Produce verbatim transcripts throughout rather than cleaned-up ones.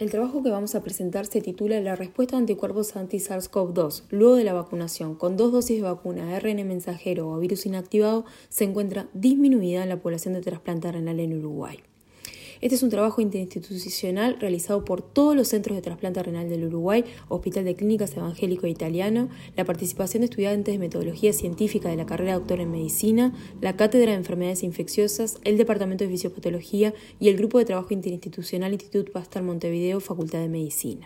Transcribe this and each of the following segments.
El trabajo que vamos a presentar se titula La respuesta de anticuerpos anti-SARS CoV dos luego de la vacunación con dos dosis de vacuna A R N mensajero o virus inactivado se encuentra disminuida en la población de trasplante renal en Uruguay. Este es un trabajo interinstitucional realizado por todos los centros de trasplante renal del Uruguay, Hospital de Clínicas Evangélico Italiano, la participación de estudiantes de metodología científica de la carrera de doctor en medicina, la Cátedra de Enfermedades Infecciosas, el Departamento de Fisiopatología y el Grupo de Trabajo Interinstitucional Instituto Pasteur Montevideo, Facultad de Medicina.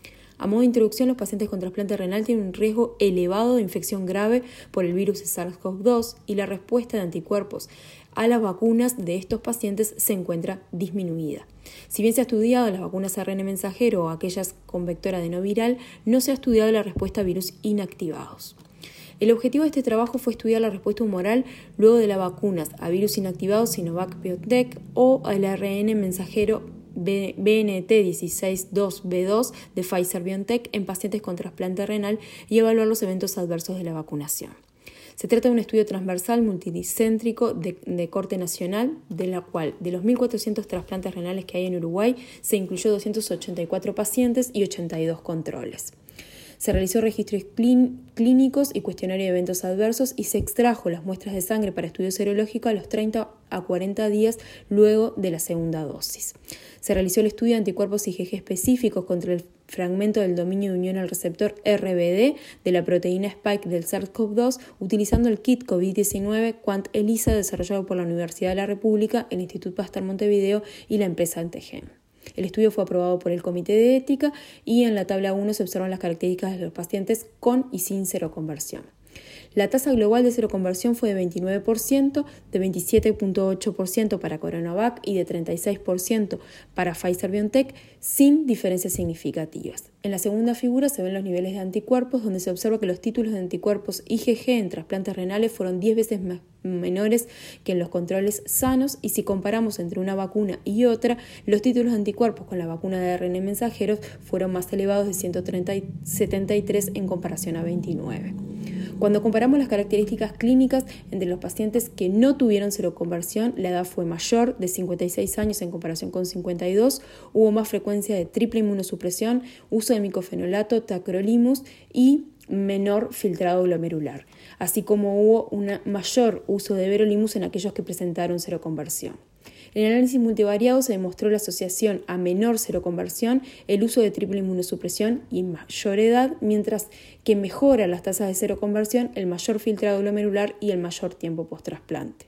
A modo de introducción, los pacientes con trasplante renal tienen un riesgo elevado de infección grave por el virus SARS CoV dos y la respuesta de anticuerpos a las vacunas de estos pacientes se encuentra disminuida. Si bien se ha estudiado las vacunas A R N mensajero o aquellas con vector adenoviral, no se ha estudiado la respuesta a virus inactivados. El objetivo de este trabajo fue estudiar la respuesta humoral luego de las vacunas a virus inactivados Sinovac-Biotech o al A R N mensajero B N T dieciséis dos B dos de Pfizer-BioNTech en pacientes con trasplante renal y evaluar los eventos adversos de la vacunación. Se trata de un estudio transversal multidiscéntrico de, de corte nacional, de la cual de los mil cuatrocientos trasplantes renales que hay en Uruguay se incluyó doscientos ochenta y cuatro pacientes y ochenta y dos controles. Se realizó registros clínicos y cuestionario de eventos adversos y se extrajo las muestras de sangre para estudio serológico a los treinta a cuarenta días luego de la segunda dosis. Se realizó el estudio de anticuerpos I G G específicos contra el fragmento del dominio de unión al receptor R B D de la proteína Spike del SARS CoV dos utilizando el kit COVID diecinueve Quant-ELISA desarrollado por la Universidad de la República, el Instituto Pasteur Montevideo y la empresa Antegem. El estudio fue aprobado por el Comité de Ética y en la tabla uno se observan las características de los pacientes con y sin seroconversión. La tasa global de seroconversión fue de veintinueve por ciento, de veintisiete punto ocho por ciento para Coronavac y de treinta y seis por ciento para Pfizer-BioNTech, sin diferencias significativas. En la segunda figura se ven los niveles de anticuerpos, donde se observa que los títulos de anticuerpos I G G en trasplantes renales fueron diez veces más menores que en los controles sanos, y si comparamos entre una vacuna y otra, los títulos de anticuerpos con la vacuna de A R N mensajeros fueron más elevados de ciento setenta y tres en comparación a veintinueve. Cuando comparamos las características clínicas entre los pacientes que no tuvieron seroconversión, la edad fue mayor, de cincuenta y seis años en comparación con cincuenta y dos, hubo más frecuencia de triple inmunosupresión, uso de micofenolato, tacrolimus y menor filtrado glomerular, así como hubo un mayor uso de everolimus en aquellos que presentaron seroconversión. En el análisis multivariado se demostró la asociación a menor seroconversión, el uso de triple inmunosupresión y mayor edad, mientras que mejora las tasas de seroconversión, el mayor filtrado glomerular y el mayor tiempo post-trasplante.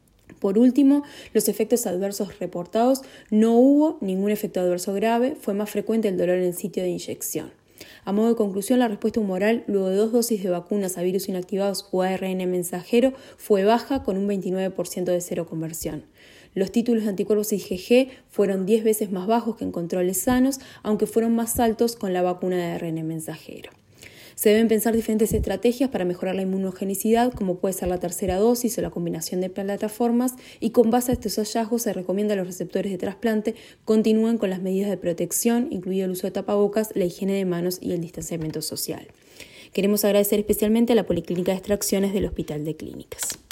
Por último, los efectos adversos reportados: no hubo ningún efecto adverso grave, fue más frecuente el dolor en el sitio de inyección. A modo de conclusión, la respuesta humoral luego de dos dosis de vacunas a virus inactivados o A R N mensajero fue baja con un veintinueve por ciento de seroconversión. Los títulos de anticuerpos I G G fueron diez veces más bajos que en controles sanos, aunque fueron más altos con la vacuna de A R N mensajero. Se deben pensar diferentes estrategias para mejorar la inmunogenicidad, como puede ser la tercera dosis o la combinación de plataformas, y con base a estos hallazgos se recomienda a los receptores de trasplante continúen con las medidas de protección, incluido el uso de tapabocas, la higiene de manos y el distanciamiento social. Queremos agradecer especialmente a la Policlínica de Extracciones del Hospital de Clínicas.